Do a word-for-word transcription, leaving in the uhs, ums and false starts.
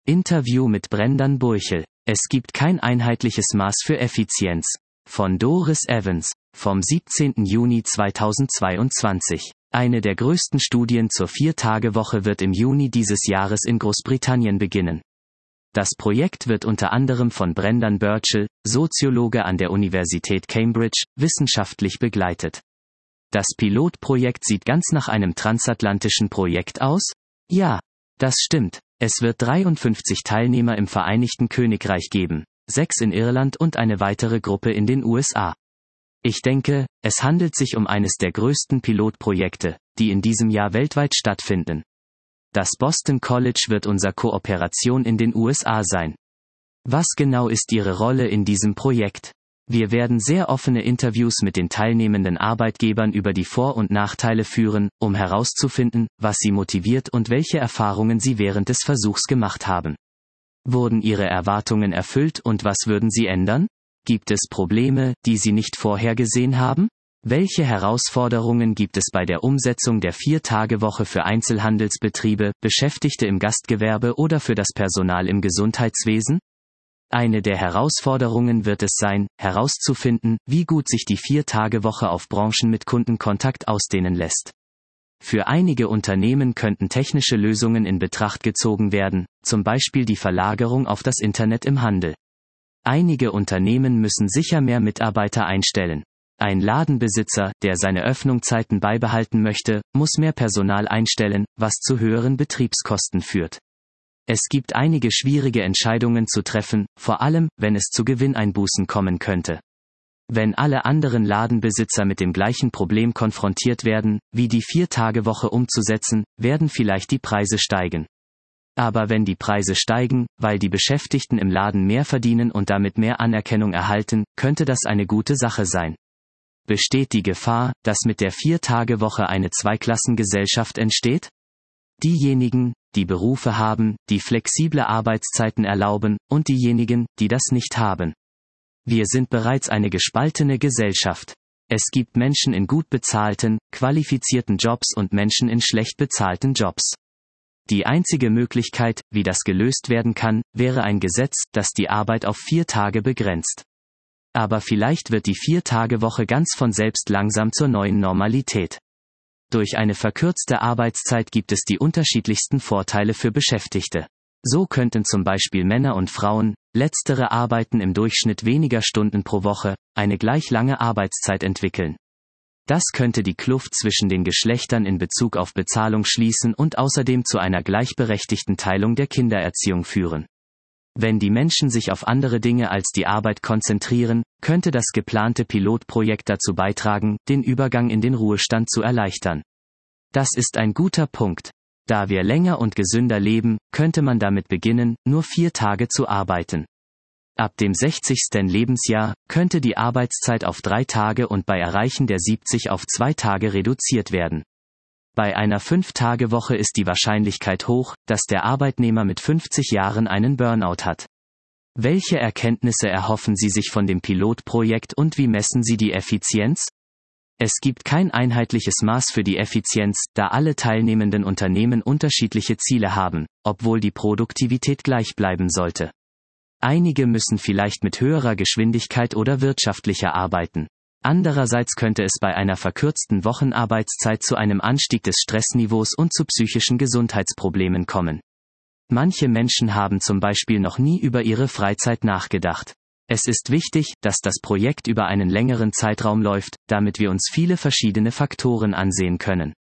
Interview mit Brendan Burchell. Es gibt kein einheitliches Maß für Effizienz. Von Doris Evans, vom siebzehnten Juni zweitausendzweiundzwanzig. Eine der größten Studien zur Vier-Tage-Woche wird im Juni dieses Jahres in Großbritannien beginnen. Das Projekt wird unter anderem von Brendan Burchell, Soziologe an der Universität Cambridge, wissenschaftlich begleitet. Das Pilotprojekt sieht ganz nach einem transatlantischen Projekt aus? Ja, das stimmt. Es wird dreiundfünfzig Teilnehmer im Vereinigten Königreich geben, sechs in Irland und eine weitere Gruppe in den U S A. Ich denke, es handelt sich um eines der größten Pilotprojekte, die in diesem Jahr weltweit stattfinden. Das Boston College wird unsere Kooperation in den U S A sein. Was genau ist Ihre Rolle in diesem Projekt? Wir werden sehr offene Interviews mit den teilnehmenden Arbeitgebern über die Vor- und Nachteile führen, um herauszufinden, was sie motiviert und welche Erfahrungen sie während des Versuchs gemacht haben. Wurden Ihre Erwartungen erfüllt und was würden Sie ändern? Gibt es Probleme, die Sie nicht vorhergesehen haben? Welche Herausforderungen gibt es bei der Umsetzung der Vier-Tage-Woche für Einzelhandelsbetriebe, Beschäftigte im Gastgewerbe oder für das Personal im Gesundheitswesen? Eine der Herausforderungen wird es sein, herauszufinden, wie gut sich die Vier-Tage-Woche auf Branchen mit Kundenkontakt ausdehnen lässt. Für einige Unternehmen könnten technische Lösungen in Betracht gezogen werden, zum Beispiel die Verlagerung auf das Internet im Handel. Einige Unternehmen müssen sicher mehr Mitarbeiter einstellen. Ein Ladenbesitzer, der seine Öffnungszeiten beibehalten möchte, muss mehr Personal einstellen, was zu höheren Betriebskosten führt. Es gibt einige schwierige Entscheidungen zu treffen, vor allem, wenn es zu Gewinneinbußen kommen könnte. Wenn alle anderen Ladenbesitzer mit dem gleichen Problem konfrontiert werden, wie die Vier-Tage-Woche umzusetzen, werden vielleicht die Preise steigen. Aber wenn die Preise steigen, weil die Beschäftigten im Laden mehr verdienen und damit mehr Anerkennung erhalten, könnte das eine gute Sache sein. Besteht die Gefahr, dass mit der Vier-Tage-Woche eine Zweiklassengesellschaft entsteht? Diejenigen, die Berufe haben, die flexible Arbeitszeiten erlauben, und diejenigen, die das nicht haben. Wir sind bereits eine gespaltene Gesellschaft. Es gibt Menschen in gut bezahlten, qualifizierten Jobs und Menschen in schlecht bezahlten Jobs. Die einzige Möglichkeit, wie das gelöst werden kann, wäre ein Gesetz, das die Arbeit auf vier Tage begrenzt. Aber vielleicht wird die Vier-Tage-Woche ganz von selbst langsam zur neuen Normalität. Durch eine verkürzte Arbeitszeit gibt es die unterschiedlichsten Vorteile für Beschäftigte. So könnten zum Beispiel Männer und Frauen, letztere arbeiten im Durchschnitt weniger Stunden pro Woche, eine gleich lange Arbeitszeit entwickeln. Das könnte die Kluft zwischen den Geschlechtern in Bezug auf Bezahlung schließen und außerdem zu einer gleichberechtigten Teilung der Kindererziehung führen. Wenn die Menschen sich auf andere Dinge als die Arbeit konzentrieren, könnte das geplante Pilotprojekt dazu beitragen, den Übergang in den Ruhestand zu erleichtern. Das ist ein guter Punkt. Da wir länger und gesünder leben, könnte man damit beginnen, nur vier Tage zu arbeiten. Ab dem sechzigsten Lebensjahr könnte die Arbeitszeit auf drei Tage und bei Erreichen der siebzig auf zwei Tage reduziert werden. Bei einer Fünf-Tage-Woche ist die Wahrscheinlichkeit hoch, dass der Arbeitnehmer mit fünfzig Jahren einen Burnout hat. Welche Erkenntnisse erhoffen Sie sich von dem Pilotprojekt und wie messen Sie die Effizienz? Es gibt kein einheitliches Maß für die Effizienz, da alle teilnehmenden Unternehmen unterschiedliche Ziele haben, obwohl die Produktivität gleich bleiben sollte. Einige müssen vielleicht mit höherer Geschwindigkeit oder wirtschaftlicher arbeiten. Andererseits könnte es bei einer verkürzten Wochenarbeitszeit zu einem Anstieg des Stressniveaus und zu psychischen Gesundheitsproblemen kommen. Manche Menschen haben zum Beispiel noch nie über ihre Freizeit nachgedacht. Es ist wichtig, dass das Projekt über einen längeren Zeitraum läuft, damit wir uns viele verschiedene Faktoren ansehen können.